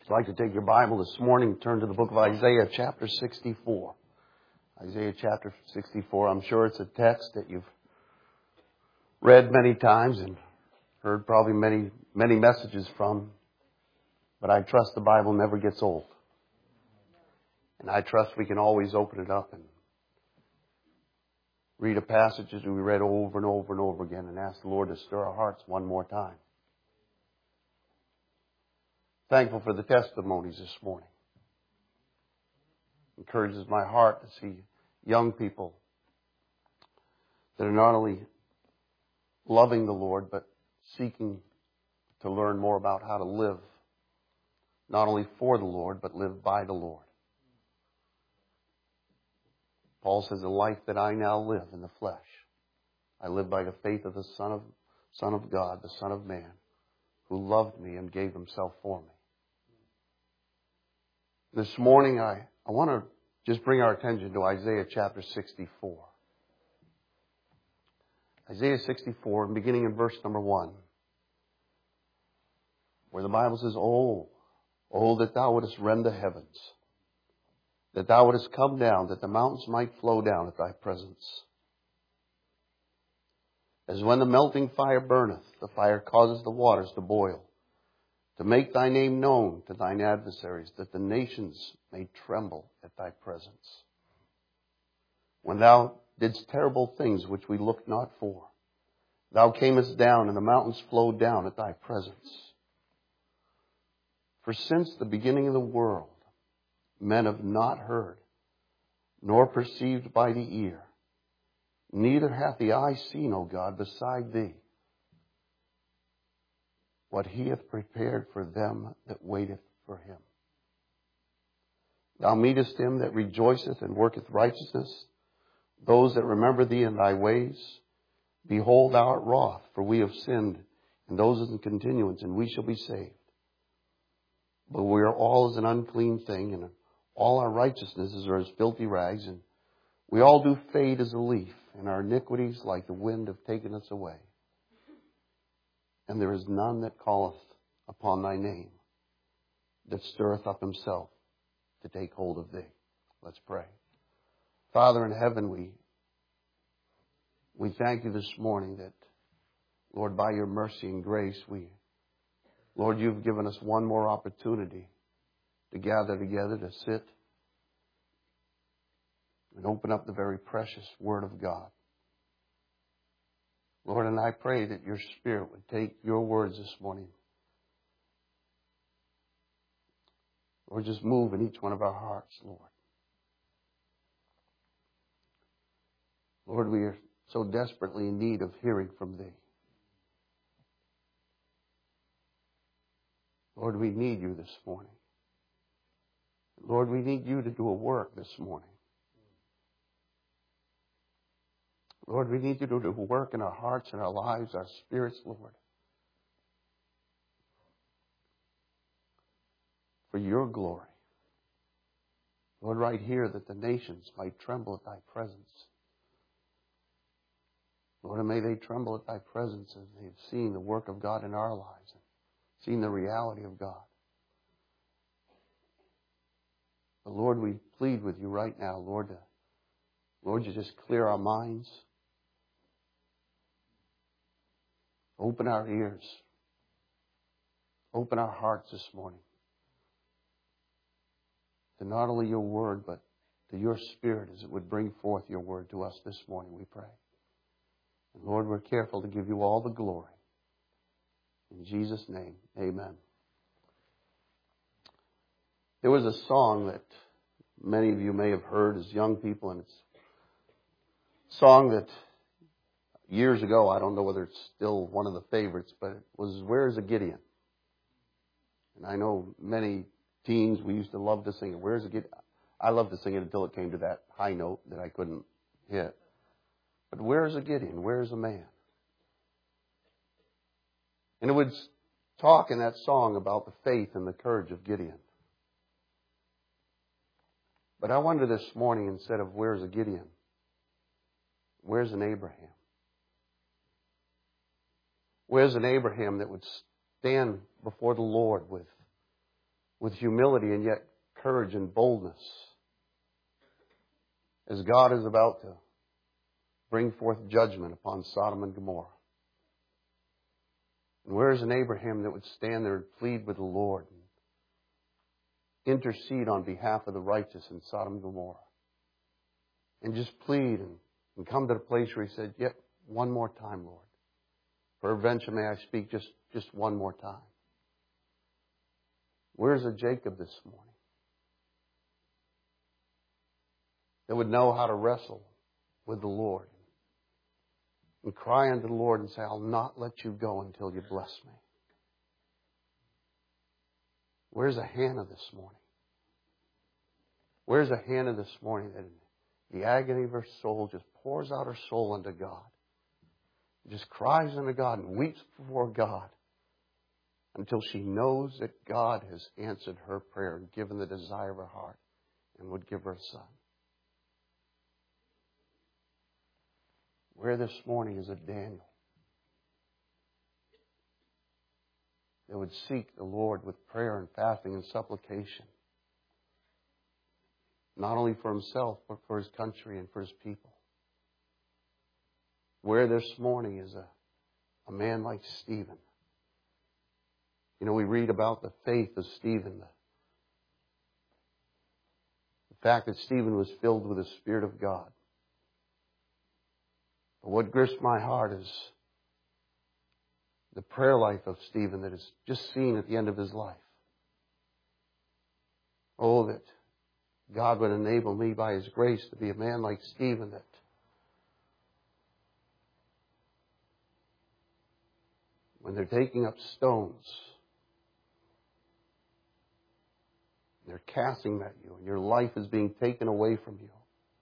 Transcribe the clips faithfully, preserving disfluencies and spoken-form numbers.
If you'd like to take your Bible this morning, turn to the book of Isaiah chapter sixty-four. Isaiah chapter sixty-four. I'm sure it's a text that you've read many times and heard probably many, many messages from. But I trust the Bible never gets old. And I trust we can always open it up and read a passage as we read over and over and over again and ask the Lord to stir our hearts one more time. Thankful for the testimonies this morning. Encourages my heart to see young people that are not only loving the Lord, but seeking to learn more about how to live, not only for the Lord, but live by the Lord. Paul says, the life that I now live in the flesh, I live by the faith of the Son of, Son of God, the Son of Man, who loved me and gave himself for me. This morning, I, I want to just bring our attention to Isaiah chapter sixty-four. Isaiah sixty-four, beginning in verse number one, where the Bible says, Oh, oh, that thou wouldest rend the heavens, that thou wouldest come down, that the mountains might flow down at thy presence. As when the melting fire burneth, the fire causes the waters to boil, to make thy name known to thine adversaries, that the nations may tremble at thy presence. When thou didst terrible things which we looked not for, thou camest down, and the mountains flowed down at thy presence. For since the beginning of the world, men have not heard, nor perceived by the ear, neither hath the eye seen, O God, beside thee, what he hath prepared for them that waiteth for him. Thou meetest him that rejoiceth and worketh righteousness, those that remember thee in thy ways. Behold, thou art wroth, for we have sinned, and those is in continuance, and we shall be saved. But we are all as an unclean thing, and all our righteousnesses are as filthy rags, and we all do fade as a leaf, and our iniquities like the wind have taken us away. And there is none that calleth upon thy name, that stirreth up himself to take hold of thee. Let's pray. Father in heaven, we, we thank you this morning that, Lord, by your mercy and grace, we, Lord, you've given us one more opportunity to gather together, to sit and open up the very precious Word of God. Lord, and I pray that your Spirit would take your words this morning. Lord, just move in each one of our hearts, Lord. Lord, we are so desperately in need of hearing from thee. Lord, we need you this morning. Lord, we need you to do a work this morning. Lord, we need you to do work in our hearts and our lives, our spirits, Lord. For your glory. Lord, right here that the nations might tremble at thy presence. Lord, and may they tremble at thy presence as they have seen the work of God in our lives and seen the reality of God. But Lord, we plead with you right now, Lord, to, Lord, you just clear our minds. Open our ears. Open our hearts this morning to not only your word, but to your Spirit as it would bring forth your word to us this morning, we pray. And Lord, we're careful to give you all the glory. In Jesus' name, amen. There was a song that many of you may have heard as young people, and it's a song that years ago, I don't know whether it's still one of the favorites, but it was Where's a Gideon? And I know many teens, we used to love to sing it. Where's a Gideon? I loved to sing it until it came to that high note that I couldn't hit. But where's a Gideon? Where's a man? And it would talk in that song about the faith and the courage of Gideon. But I wonder this morning, instead of where's a Gideon, where's an Abraham? Where's an Abraham that would stand before the Lord with, with humility and yet courage and boldness, as God is about to bring forth judgment upon Sodom and Gomorrah. And where is an Abraham that would stand there and plead with the Lord and intercede on behalf of the righteous in Sodom and Gomorrah? And just plead and, and come to the place where he said, yet one more time, Lord. Peradventure may I speak just, just one more time. Where's a Jacob this morning that would know how to wrestle with the Lord and cry unto the Lord and say, I'll not let you go until you bless me? Where's a Hannah this morning? Where's a Hannah this morning that in the agony of her soul just pours out her soul unto God, just cries unto God and weeps before God until she knows that God has answered her prayer and given the desire of her heart and would give her a son? Where this morning is a Daniel that would seek the Lord with prayer and fasting and supplication, not only for himself, but for his country and for his people? Where this morning is a, a man like Stephen. You know, we read about the faith of Stephen, the, the fact that Stephen was filled with the Spirit of God. But what grieves my heart is the prayer life of Stephen that is just seen at the end of his life. Oh, that God would enable me by His grace to be a man like Stephen, that when they're taking up stones, they're casting them at you, and your life is being taken away from you,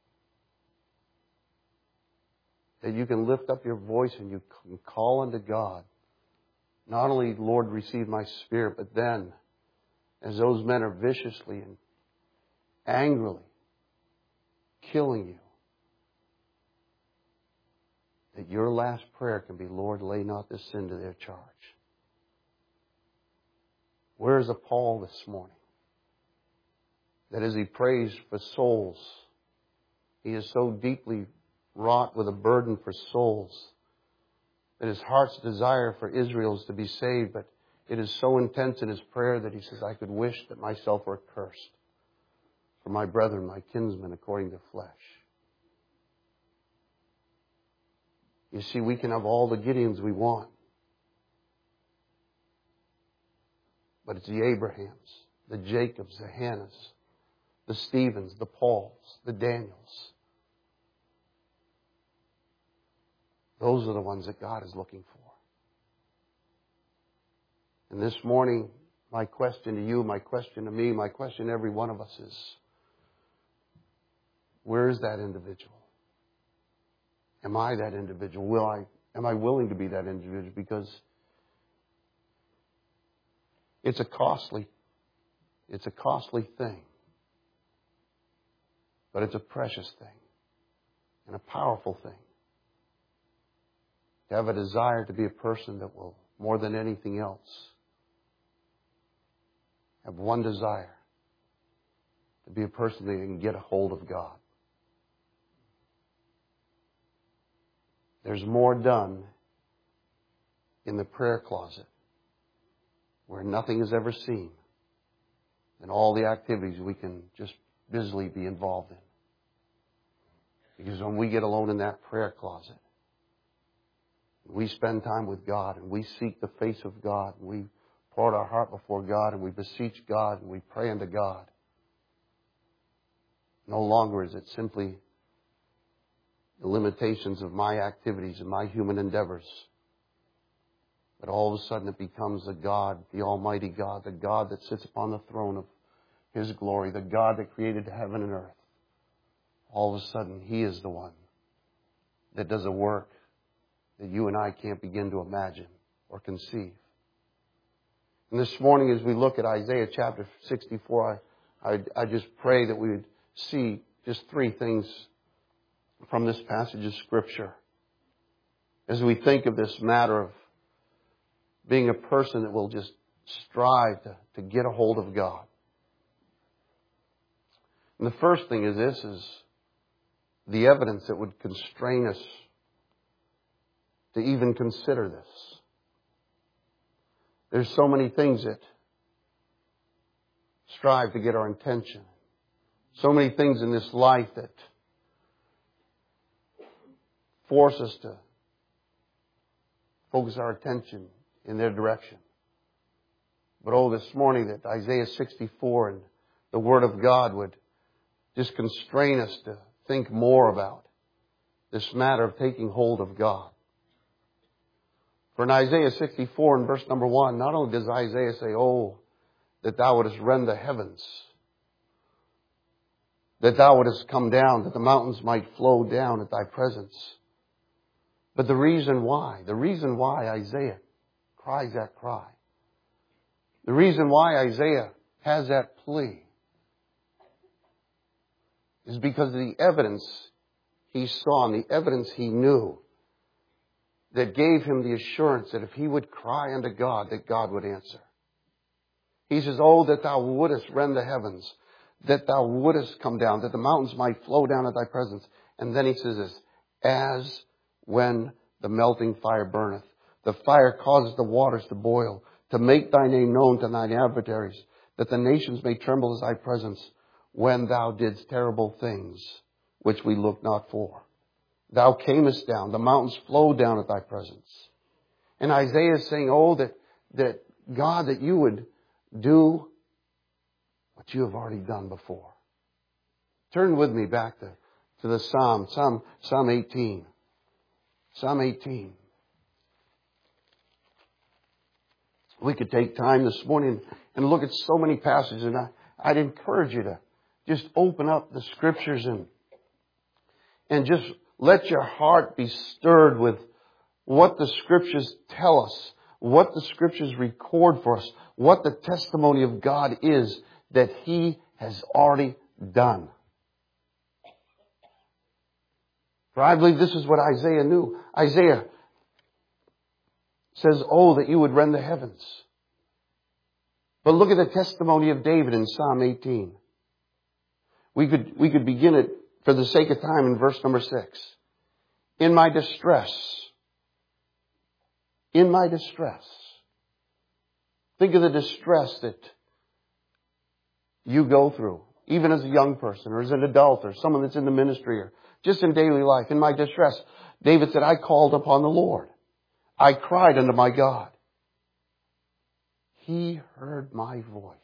that you can lift up your voice and you can call unto God. Not only, Lord, receive my spirit, but then, as those men are viciously and angrily killing you, that your last prayer can be, Lord, lay not this sin to their charge. Where is a Paul this morning that as he prays for souls, he is so deeply wrought with a burden for souls that his heart's desire for Israel is to be saved, but it is so intense in his prayer that he says, I could wish that myself were accursed for my brethren, my kinsmen, according to flesh. You see, we can have all the Gideons we want, but it's the Abrahams, the Jacobs, the Hannahs, the Stephens, the Pauls, the Daniels. Those are the ones that God is looking for. And this morning, my question to you, my question to me, my question to every one of us is, where is that individual? Am I that individual? Will I, am I willing to be that individual? Because it's a costly, it's a costly thing. But it's a precious thing and a powerful thing. To have a desire to be a person that will, more than anything else, have one desire, to be a person that can get a hold of God. There's more done in the prayer closet where nothing is ever seen than all the activities we can just busily be involved in. Because when we get alone in that prayer closet, we spend time with God and we seek the face of God and we pour out our heart before God and we beseech God and we pray unto God. No longer is it simply the limitations of my activities and my human endeavors. But all of a sudden it becomes the God, the Almighty God, the God that sits upon the throne of His glory, the God that created heaven and earth. All of a sudden He is the one that does a work that you and I can't begin to imagine or conceive. And this morning as we look at Isaiah chapter sixty-four, I, I, I just pray that we would see just three things from this passage of Scripture. As we think of this matter of being a person that will just strive to, to get a hold of God. And the first thing is this, is the evidence that would constrain us to even consider this. There's so many things that strive to get our attention. So many things in this life that force us to focus our attention in their direction. But oh, this morning that Isaiah sixty-four and the Word of God would just constrain us to think more about this matter of taking hold of God. For in Isaiah sixty-four and verse number one, not only does Isaiah say, oh, that thou wouldest rend the heavens, that thou wouldest come down, that the mountains might flow down at thy presence. But the reason why, the reason why Isaiah cries that cry, the reason why Isaiah has that plea is because of the evidence he saw and the evidence he knew that gave him the assurance that if he would cry unto God, that God would answer. He says, oh, that thou wouldest rend the heavens, that thou wouldest come down, that the mountains might flow down at thy presence. And then he says this, as when the melting fire burneth, the fire causes the waters to boil, to make thy name known to thine adversaries, that the nations may tremble at thy presence, when thou didst terrible things which we looked not for. Thou camest down, the mountains flowed down at thy presence. And Isaiah is saying, oh, that, that God, that you would do what you have already done before. Turn with me back to, to the Psalm, Psalm, Psalm eighteen. Psalm eighteen. We could take time this morning and look at so many passages, and I, I'd encourage you to just open up the Scriptures and, and just let your heart be stirred with what the Scriptures tell us, what the Scriptures record for us, what the testimony of God is that He has already done. For I believe this is what Isaiah knew. Isaiah says, oh, that you would rend the heavens. But look at the testimony of David in Psalm eighteen. We could, we could begin it for the sake of time in verse number six. In my distress. In my distress. Think of the distress that you go through, even as a young person or as an adult or someone that's in the ministry or just in daily life. In my distress, David said, I called upon the Lord. I cried unto my God. He heard my voice.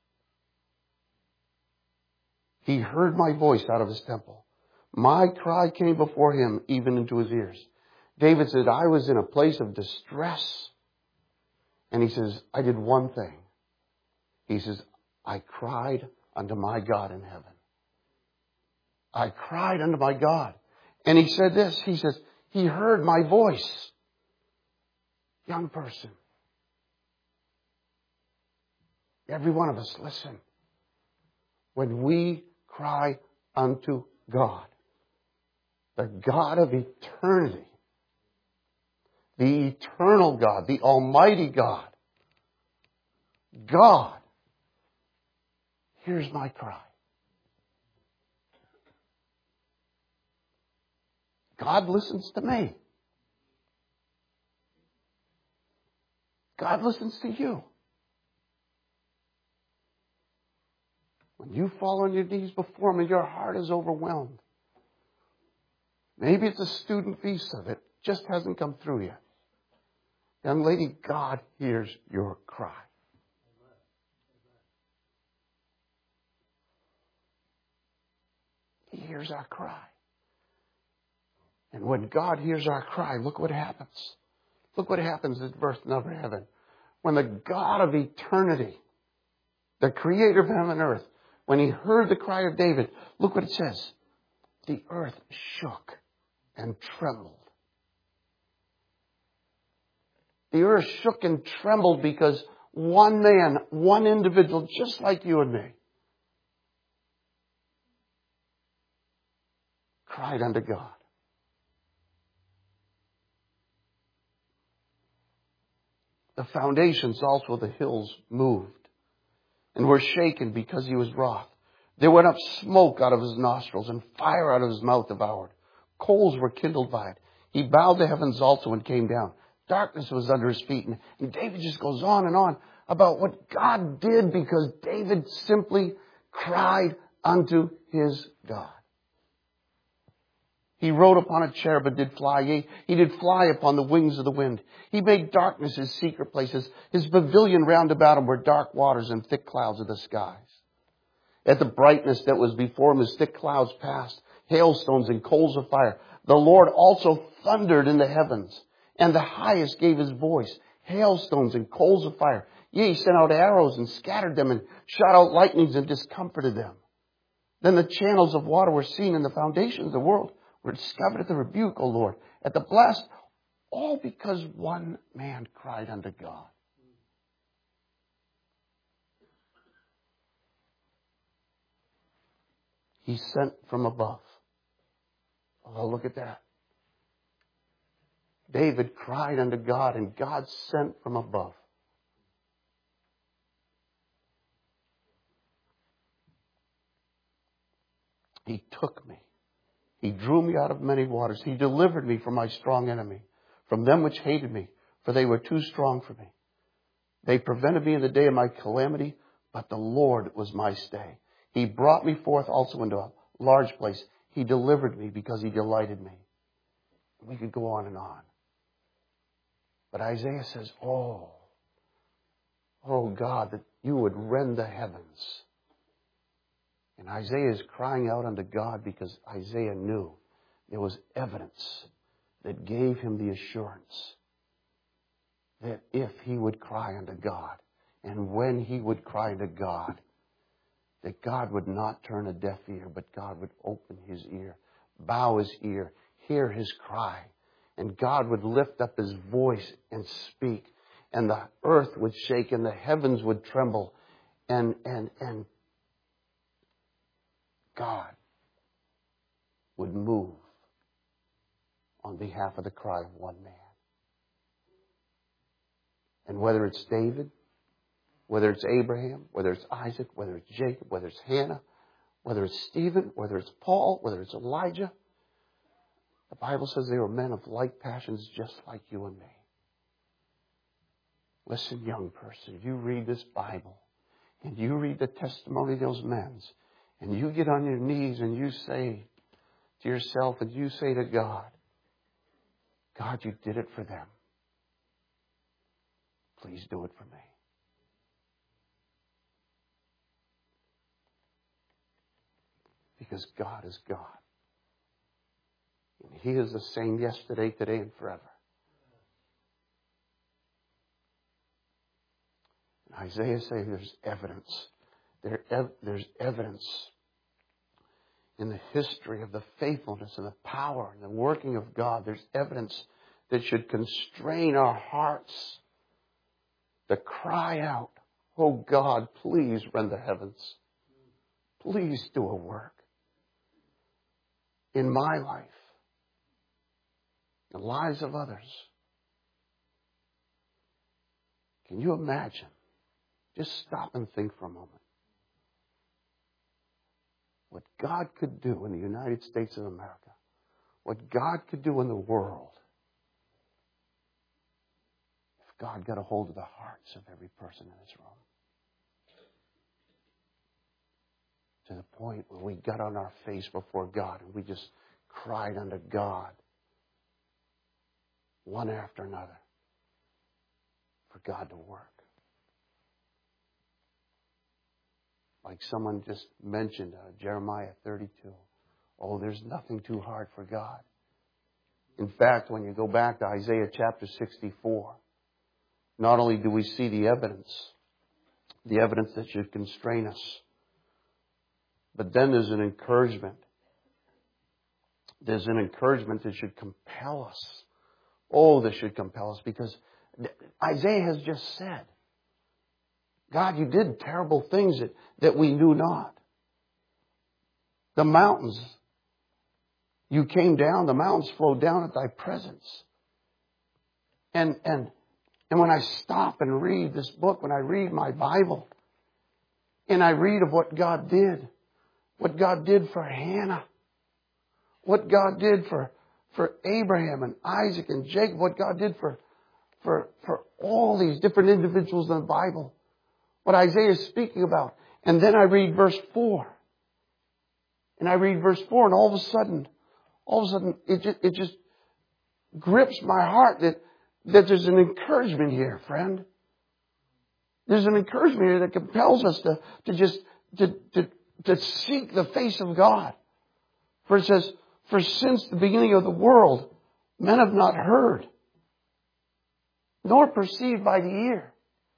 He heard my voice out of his temple. My cry came before him, even into his ears. David said, I was in a place of distress. And he says, I did one thing. He says, I cried unto my God in heaven. I cried unto my God. And he said this, he says, he heard my voice. Young person. Every one of us, listen. When we cry unto God, the God of eternity, the eternal God, the Almighty God, God, here's my cry. God listens to me. God listens to you. When you fall on your knees before Him and your heart is overwhelmed, maybe it's a student visa that just hasn't come through yet. Young lady, God hears your cry. He hears our cry. And when God hears our cry, look what happens. Look what happens in verse number seven. When the God of eternity, the creator of heaven and earth, when He heard the cry of David, look what it says. The earth shook and trembled. The earth shook and trembled because one man, one individual, just like you and me, cried unto God. The foundations also of the hills moved and were shaken because He was wroth. There went up smoke out of his nostrils, and fire out of his mouth devoured. Coals were kindled by it. He bowed the heavens also and came down. Darkness was under his feet. And, and David just goes on and on about what God did because David simply cried unto his God. He rode upon a cherub and did fly. Yea, he did fly upon the wings of the wind. He made darkness his secret places. His pavilion round about him were dark waters and thick clouds of the skies. At the brightness that was before him, his thick clouds passed, hailstones and coals of fire. The Lord also thundered in the heavens, and the highest gave his voice, hailstones and coals of fire. Yea, he sent out arrows and scattered them, and shot out lightnings and discomforted them. Then the channels of water were seen, and the foundations of the world were discovered at the rebuke, O Lord, at the blast, all because one man cried unto God. He sent from above. Oh, look at that. David cried unto God, and God sent from above. He took me. He drew me out of many waters. He delivered me from my strong enemy, from them which hated me, for they were too strong for me. They prevented me in the day of my calamity, but the Lord was my stay. He brought me forth also into a large place. He delivered me because he delighted me. We could go on and on. But Isaiah says, oh, oh God, that you would rend the heavens. And Isaiah is crying out unto God because Isaiah knew there was evidence that gave him the assurance that if he would cry unto God, and when he would cry to God, that God would not turn a deaf ear, but God would open his ear, bow his ear, hear his cry, and God would lift up his voice and speak, and the earth would shake, and the heavens would tremble, and and and God would move on behalf of the cry of one man. And whether it's David, whether it's Abraham, whether it's Isaac, whether it's Jacob, whether it's Hannah, whether it's Stephen, whether it's Paul, whether it's Elijah, the Bible says they were men of like passions just like you and me. Listen, young person, you read this Bible and you read the testimony of those men, and you get on your knees and you say to yourself and you say to God, God, you did it for them. Please do it for me. Because God is God. And He is the same yesterday, today, and forever. And Isaiah says there's evidence. There, ev- there's evidence in the history of the faithfulness and the power and the working of God. There's evidence that should constrain our hearts to cry out, oh God, please rend the heavens. Please do a work in my life, in the lives of others. Can you imagine? Just stop and think for a moment. What God could do in the United States of America, what God could do in the world, if God got a hold of the hearts of every person in this room. To the point where we got on our face before God and we just cried unto God, one after another, for God to work. Like someone just mentioned, uh, Jeremiah thirty-two. Oh, there's nothing too hard for God. In fact, when you go back to Isaiah chapter sixty-four, not only do we see the evidence, the evidence that should constrain us, but then there's an encouragement. There's an encouragement that should compel us. Oh, that should compel us, because Isaiah has just said, God, you did terrible things that, that we knew not. The mountains, you came down, the mountains flowed down at thy presence. And, and, and when I stop and read this book, when I read my Bible, and I read of what God did, what God did for Hannah, what God did for, for Abraham and Isaac and Jacob, what God did for, for, for all these different individuals in the Bible, what Isaiah is speaking about. And then I read verse four. And I read verse four, and all of a sudden, all of a sudden, it just, it just grips my heart that, that there's an encouragement here, friend. There's an encouragement here that compels us to, to just, to, to, to seek the face of God. For it says, for since the beginning of the world, men have not heard, nor perceived by the ear.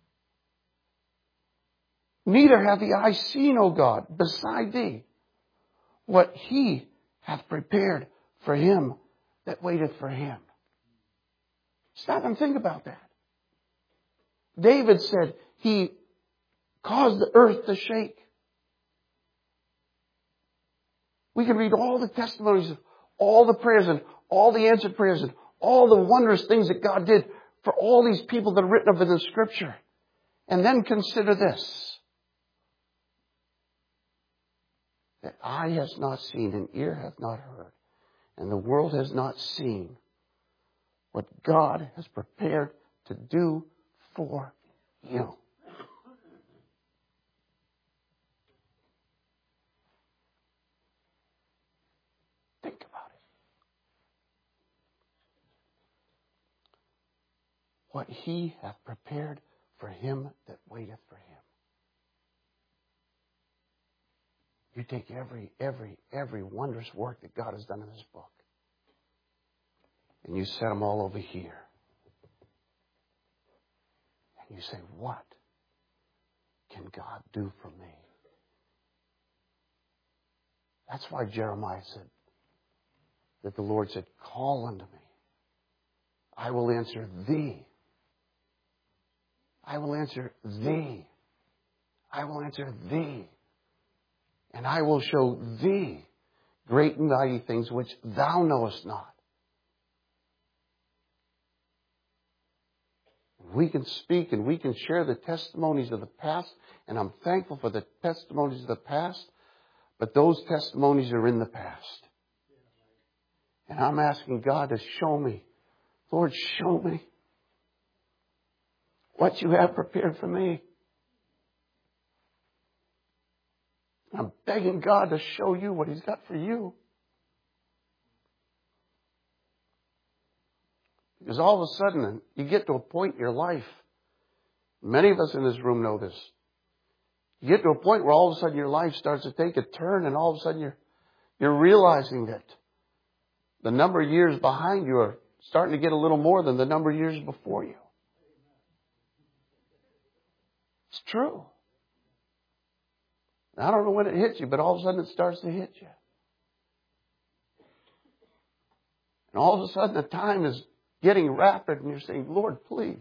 Neither have the eye seen, O God, beside thee, what He hath prepared for him that waiteth for Him. Stop and think about that. David said He caused the earth to shake. We can read all the testimonies of all the prayers and all the answered prayers and all the wondrous things that God did for all these people that are written of in the Scripture. And then consider this. That eye has not seen and ear hath not heard, and the world has not seen what God has prepared to do for you. Think about it. What He hath prepared for him that waiteth for Him. You take every, every, every wondrous work that God has done in this book, and you set them all over here. And you say, what can God do for me? That's why Jeremiah said that the Lord said, call unto me. I will answer thee. I will answer thee. I will answer thee. And I will show thee great and mighty things which thou knowest not. We can speak and we can share the testimonies of the past, and I'm thankful for the testimonies of the past, but those testimonies are in the past. And I'm asking God to show me, Lord, show me what you have prepared for me. I'm begging God to show you what He's got for you. Because all of a sudden, you get to a point in your life, many of us in this room know this. You get to a point where all of a sudden your life starts to take a turn, and all of a sudden you're, you're realizing that the number of years behind you are starting to get a little more than the number of years before you. It's true. I don't know when it hits you, but all of a sudden it starts to hit you. And all of a sudden the time is getting rapid, and you're saying, Lord, please.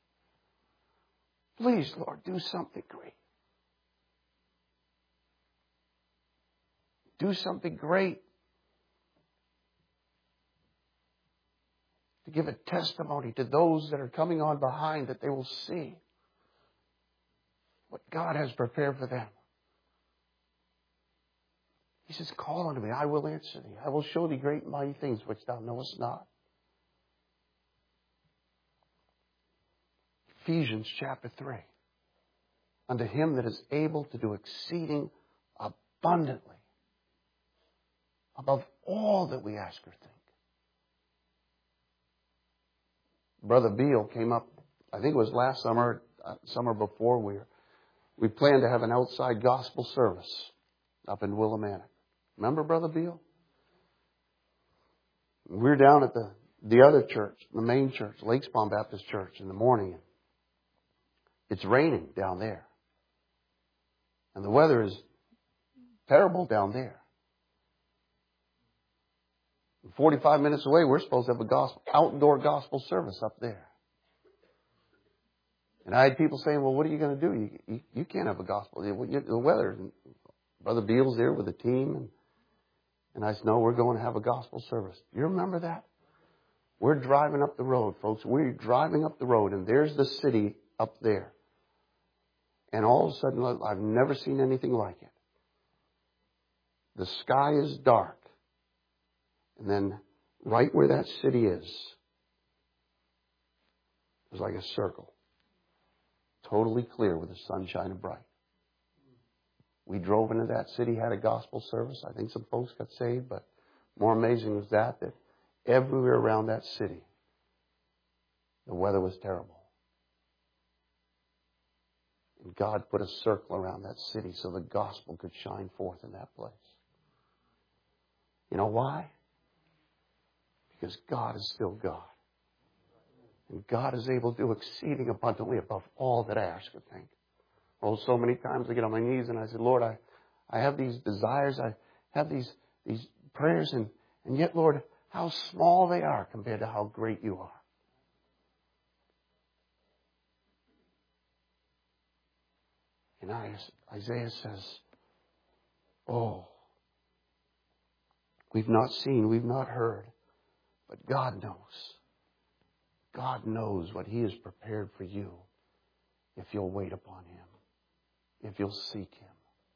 Please, Lord, do something great. Do something great. To give a testimony to those that are coming on behind, that they will see what God has prepared for them. He says, call unto me, I will answer thee. I will show thee great and mighty things which thou knowest not. Ephesians chapter three. Unto Him that is able to do exceeding abundantly above all that we ask or think. Brother Beal came up, I think it was last summer, uh, summer before, we were, we planned to have an outside gospel service up in Willimantic. Remember Brother Beal? We were down at the, the other church, the main church, Lake Spawn Baptist Church, in the morning. It's raining down there. And the weather is terrible down there. forty-five minutes away, we're supposed to have a gospel, outdoor gospel service up there. And I had people saying, well, what are you going to do? You, you, you can't have a gospel. The weather. And Brother Beal's there with the team. And, and I said, no, we're going to have a gospel service. You remember that? We're driving up the road, folks. We're driving up the road, and there's the city up there. And all of a sudden, I've never seen anything like it. the sky is dark. And then right where that city is, there's like a circle. Totally clear with the sun shining bright. We drove into that city, had a gospel service. I think some folks got saved, but more amazing was that, that everywhere around that city, the weather was terrible. And God put a circle around that city so the gospel could shine forth in that place. You know why? Because God is still God. And God is able to do exceeding abundantly above all that I ask or think. Oh, so many times I get on my knees and I say, Lord, I, I have these desires, I have these, these prayers, and, and yet, Lord, how small they are compared to how great you are. And Isaiah says, oh, we've not seen, we've not heard, but God knows. God knows what He has prepared for you if you'll wait upon Him, if you'll seek Him.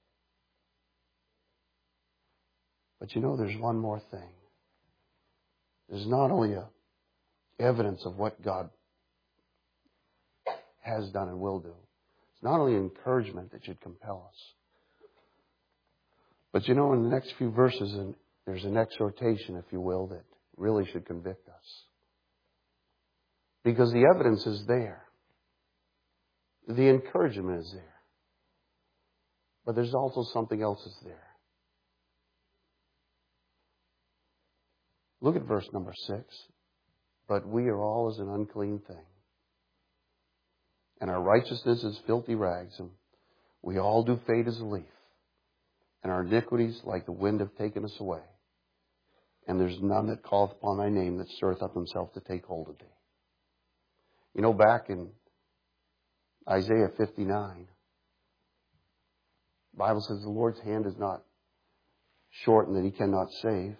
But you know, there's one more thing. There's not only a evidence of what God has done and will do. It's not only encouragement that should compel us. But you know, in the next few verses, there's an exhortation, if you will, that really should convict us. Because the evidence is there. The encouragement is there. But there's also something else that's there. Look at verse number six. But we are all as an unclean thing. And our righteousness is filthy rags. And we all do fade as a leaf. And our iniquities like the wind have taken us away. And there's none that calleth upon thy name that stirreth up himself to take hold of thee. You know, back in Isaiah fifty-nine, the Bible says the Lord's hand is not shortened that He cannot save.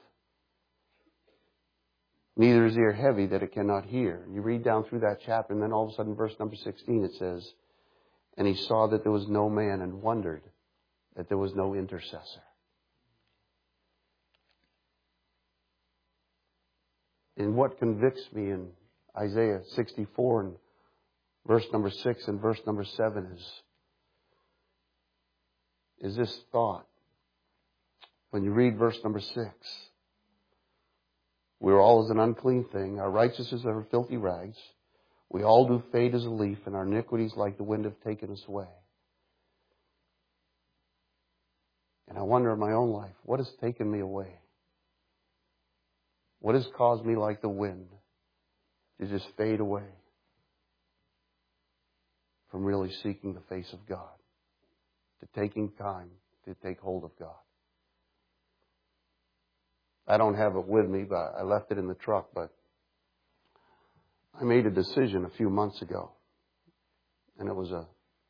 Neither is ear heavy that it cannot hear. You read down through that chapter, and then all of a sudden, verse number sixteen, it says, and He saw that there was no man and wondered that there was no intercessor. And what convicts me in Isaiah sixty-four and verse number six and verse number seven is, is this thought. When you read verse number six, we're all as an unclean thing. Our righteousness are filthy rags. We all do fade as a leaf, and our iniquities like the wind have taken us away. And I wonder in my own life, what has taken me away? What has caused me like the wind to just fade away from really seeking the face of God, to taking time to take hold of God? I don't have it with me, but I left it in the truck, but I made a decision a few months ago, and it was a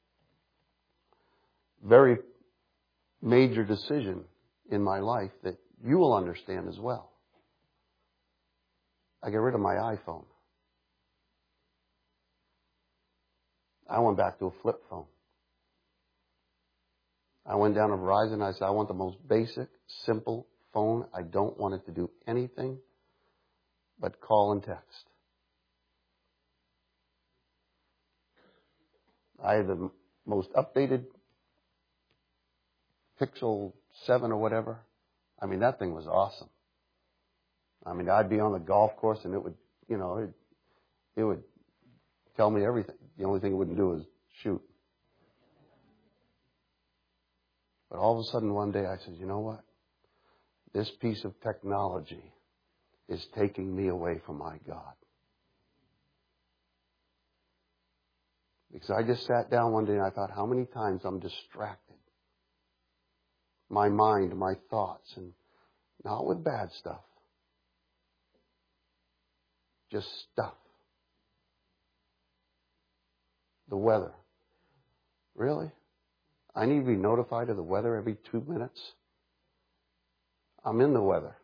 very major decision in my life that you will understand as well. I got rid of my iPhone. I went back to a flip phone. I went down to Verizon and I said, I want the most basic, simple phone. I don't want it to do anything but call and text. I had the most updated Pixel seven or whatever. I mean, that thing was awesome. I mean, I'd be on the golf course and it would, you know, it, it would tell me everything. The only thing it wouldn't do is shoot. But all of a sudden one day I said, you know what? This piece of technology is taking me away from my God. Because I just sat down one day and I thought, how many times I'm distracted. My mind, my thoughts, and not with bad stuff. Just stuff. The weather. Really? I need to be notified of the weather every two minutes? I'm in the weather.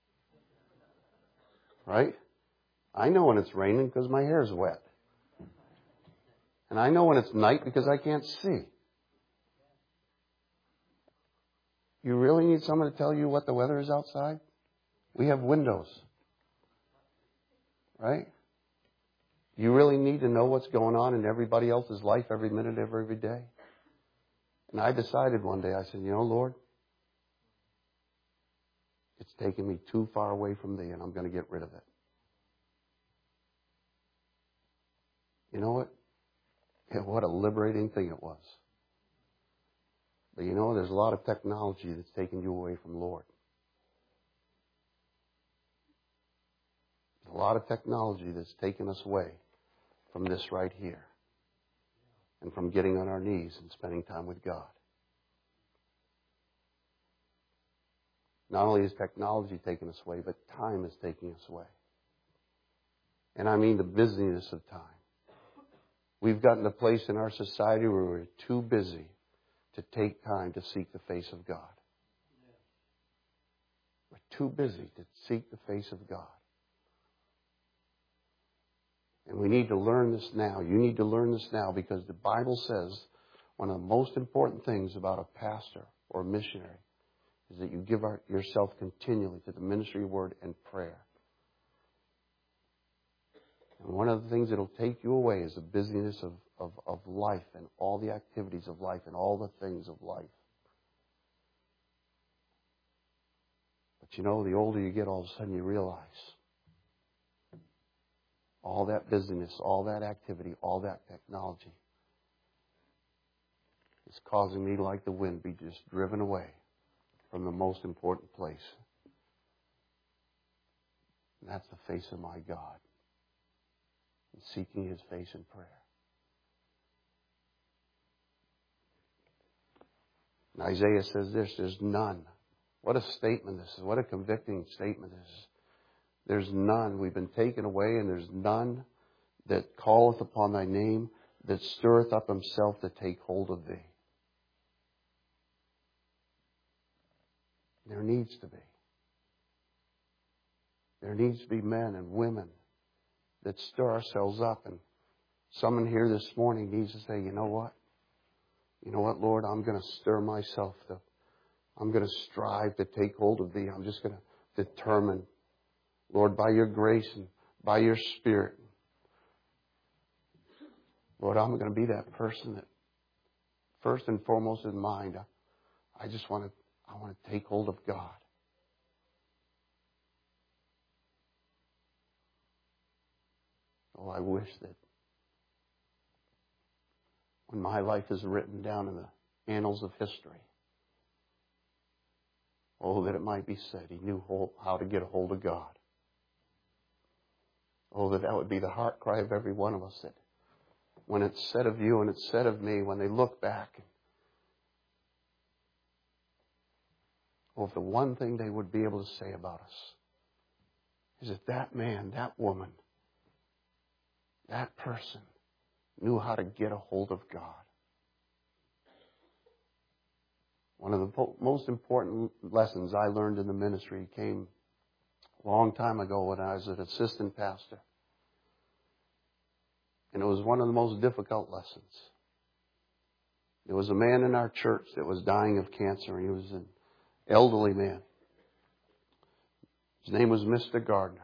Right? I know when it's raining because my hair's wet. And I know when it's night because I can't see. You really need someone to tell you what the weather is outside? We have windows. Right? You really need to know what's going on in everybody else's life every minute of every day? And I decided one day, I said, you know, Lord, it's taken me too far away from Thee, and I'm going to get rid of it. You know what? Yeah, what a liberating thing it was. But you know, there's a lot of technology that's taken you away from the Lord. There's a lot of technology that's taken us away from this right here. And from getting on our knees and spending time with God. Not only is technology taking us away, but time is taking us away. And I mean the busyness of time. We've gotten to a place in our society where we're too busy to take time to seek the face of God. We're too busy to seek the face of God. And we need to learn this now. You need to learn this now because the Bible says one of the most important things about a pastor or a missionary is that you give our, yourself continually to the ministry word and prayer. And one of the things that will take you away is the busyness of, of, of life and all the activities of life and all the things of life. But you know, the older you get, all of a sudden you realize all that busyness, all that activity, all that technology is causing me, like the wind, be just driven away from the most important place. And that's the face of my God. And seeking His face in prayer. And Isaiah says this, there's none. What a statement this is. What a convicting statement this is. There's none. We've been taken away, and there's none that calleth upon Thy name, that stirreth up himself to take hold of Thee. There needs to be. There needs to be men and women that stir ourselves up. And someone here this morning needs to say, you know what? You know what, Lord? I'm going to stir myself to, I'm going to strive to take hold of Thee. I'm just going to determine, Lord, by Your grace and by Your Spirit, Lord, I'm going to be that person that first and foremost in mind, I just want to, I want to take hold of God. Oh, I wish that when my life is written down in the annals of history, oh, that it might be said He knew how to get a hold of God. Oh, that that would be the heart cry of every one of us, that when it's said of you and it's said of me, when they look back, oh, if the one thing they would be able to say about us is that that man, that woman, that person knew how to get a hold of God. One of the most important lessons I learned in the ministry came a long time ago when I was an assistant pastor. And it was one of the most difficult lessons. There was a man in our church that was dying of cancer, and he was an elderly man. His name was Mister Gardner.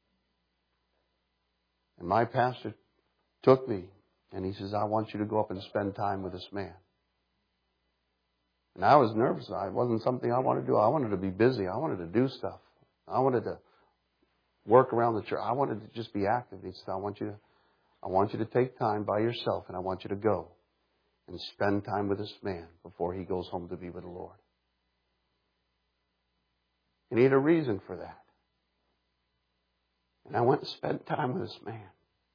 And my pastor took me, and he says, I want you to go up and spend time with this man. And I was nervous. It wasn't something I wanted to do. I wanted to be busy. I wanted to do stuff. I wanted to work around the church. I wanted to just be active. He said, I want you to, I want you to take time by yourself, and I want you to go and spend time with this man before he goes home to be with the Lord. And he had a reason for that. And I went and spent time with this man.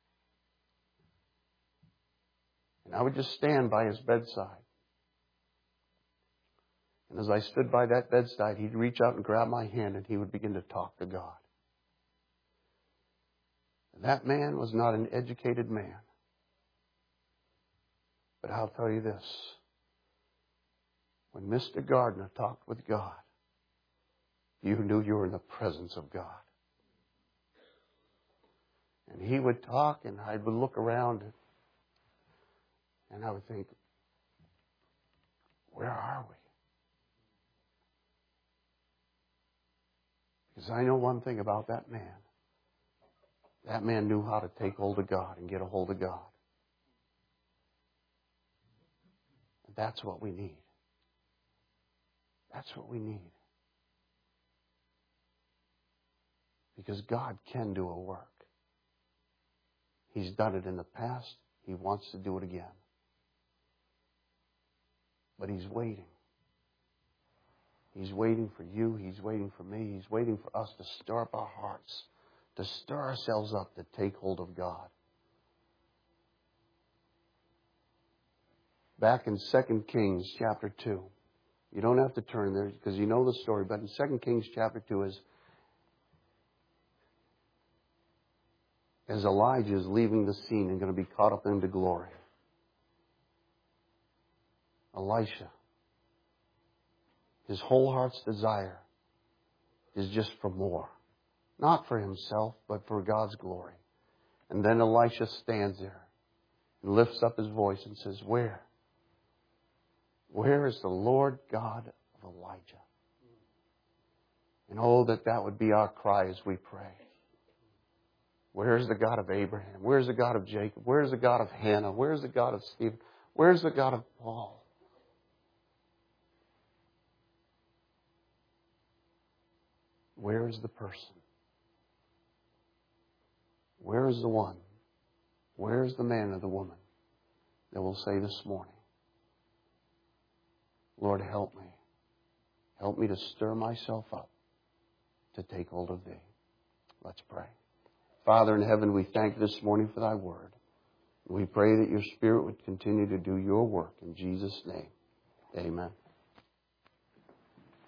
And I would just stand by his bedside. And as I stood by that bedside, he'd reach out and grab my hand, and he would begin to talk to God. And that man was not an educated man. But I'll tell you this. When Mister Gardner talked with God, you knew you were in the presence of God. And he would talk, and I would look around, and I would think, where are we? Because I know one thing about that man. That man knew how to take hold of God and get a hold of God. And that's what we need. That's what we need. Because God can do a work. He's done it in the past. He wants to do it again. But He's waiting. He's waiting for you. He's waiting for me. He's waiting for us to stir up our hearts, to stir ourselves up to take hold of God. Back in Second Kings chapter two. You don't have to turn there because you know the story. But in Second Kings chapter two is as Elijah is leaving the scene and going to be caught up into glory. Elisha, his whole heart's desire is just for more. Not for himself, but for God's glory. And then Elisha stands there and lifts up his voice and says, Where? Where is the Lord God of Elijah? And oh, that that would be our cry as we pray. Where is the God of Abraham? Where is the God of Jacob? Where is the God of Hannah? Where is the God of Stephen? Where is the God of Paul? Where is the person? Where is the one? Where is the man or the woman that will say this morning, Lord, help me. Help me to stir myself up to take hold of Thee. Let's pray. Father in heaven, we thank you this morning for Thy word. We pray that your Spirit would continue to do your work. In Jesus' name, amen.